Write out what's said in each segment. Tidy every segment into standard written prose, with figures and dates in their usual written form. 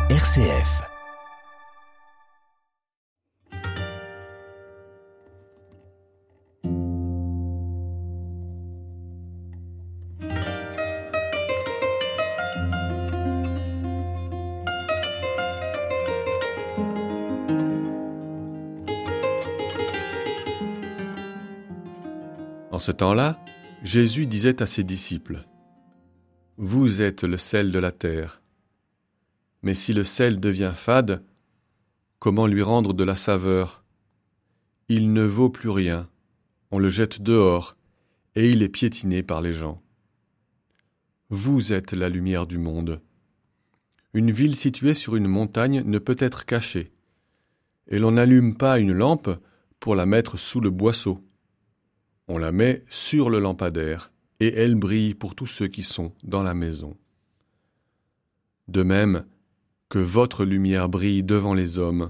RCF. En ce temps-là, Jésus disait à ses disciples : « Vous êtes le sel de la terre. Mais si le sel devient fade, comment lui rendre de la saveur ? Il ne vaut plus rien, on le jette dehors, et il est piétiné par les gens. Vous êtes la lumière du monde. Une ville située sur une montagne ne peut être cachée, et l'on n'allume pas une lampe pour la mettre sous le boisseau. On la met sur le lampadaire, et elle brille pour tous ceux qui sont dans la maison. De même, que votre lumière brille devant les hommes.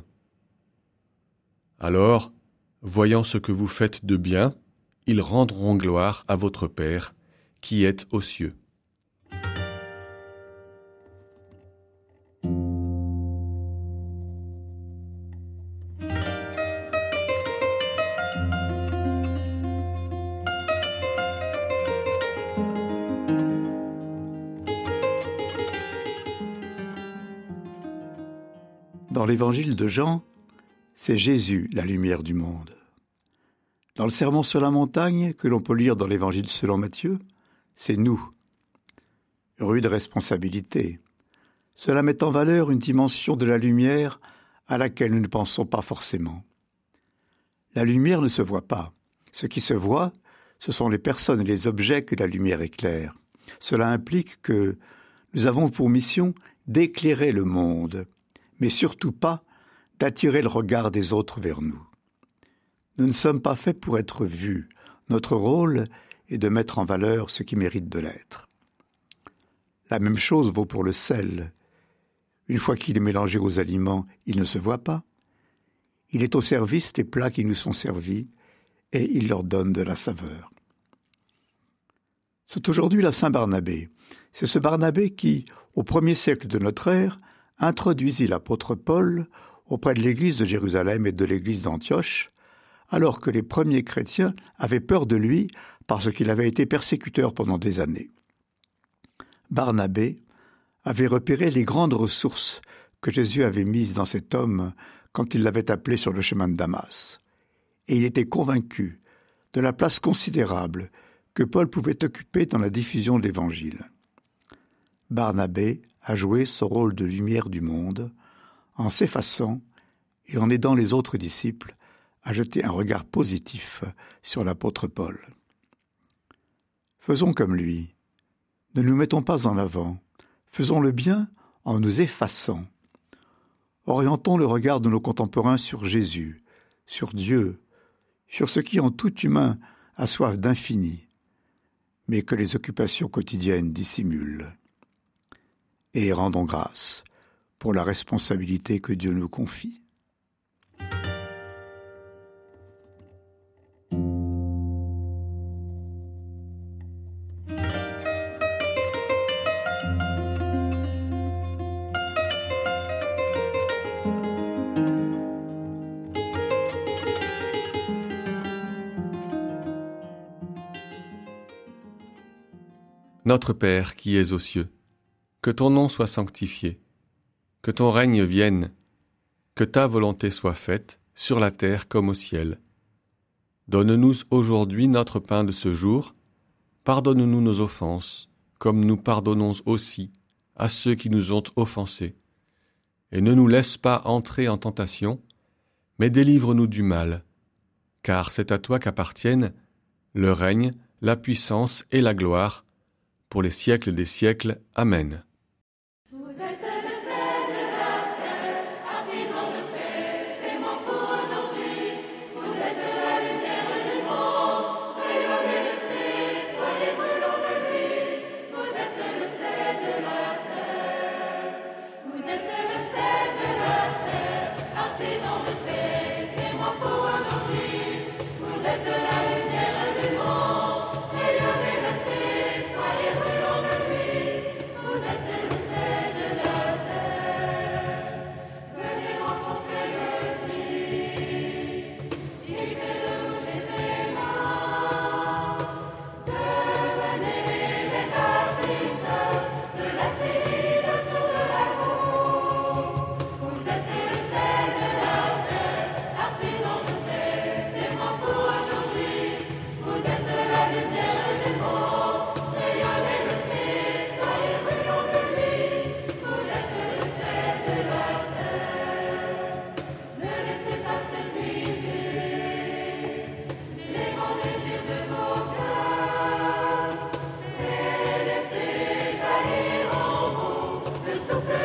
Alors, voyant ce que vous faites de bien, ils rendront gloire à votre Père, qui est aux cieux. Dans l'évangile de Jean, c'est Jésus la lumière du monde. Dans le sermon sur la montagne, que l'on peut lire dans l'évangile selon Matthieu, c'est nous. Rude responsabilité. Cela met en valeur une dimension de la lumière à laquelle nous ne pensons pas forcément. La lumière ne se voit pas. Ce qui se voit, ce sont les personnes et les objets que la lumière éclaire. Cela implique que nous avons pour mission d'éclairer le monde, mais surtout pas d'attirer le regard des autres vers nous. Nous ne sommes pas faits pour être vus. Notre rôle est de mettre en valeur ce qui mérite de l'être. La même chose vaut pour le sel. Une fois qu'il est mélangé aux aliments, il ne se voit pas. Il est au service des plats qui nous sont servis et il leur donne de la saveur. C'est aujourd'hui la Saint-Barnabé. C'est ce Barnabé qui, au 1er siècle de notre ère, introduisit l'apôtre Paul auprès de l'église de Jérusalem et de l'église d'Antioche, alors que les premiers chrétiens avaient peur de lui parce qu'il avait été persécuteur pendant des années. Barnabé avait repéré les grandes ressources que Jésus avait mises dans cet homme quand il l'avait appelé sur le chemin de Damas. Et il était convaincu de la place considérable que Paul pouvait occuper dans la diffusion de l'Évangile. Barnabé a joué son rôle de lumière du monde en s'effaçant et en aidant les autres disciples à jeter un regard positif sur l'apôtre Paul. Faisons comme lui. Ne nous mettons pas en avant. Faisons le bien en nous effaçant. Orientons le regard de nos contemporains sur Jésus, sur Dieu, sur ce qui en tout humain a soif d'infini, mais que les occupations quotidiennes dissimulent. Et rendons grâce pour la responsabilité que Dieu nous confie. Notre Père qui es aux cieux, que ton nom soit sanctifié, que ton règne vienne, que ta volonté soit faite, sur la terre comme au ciel. Donne-nous aujourd'hui notre pain de ce jour, pardonne-nous nos offenses, comme nous pardonnons aussi à ceux qui nous ont offensés. Et ne nous laisse pas entrer en tentation, mais délivre-nous du mal, car c'est à toi qu'appartiennent le règne, la puissance et la gloire, pour les siècles des siècles. Amen. Vous êtes souffler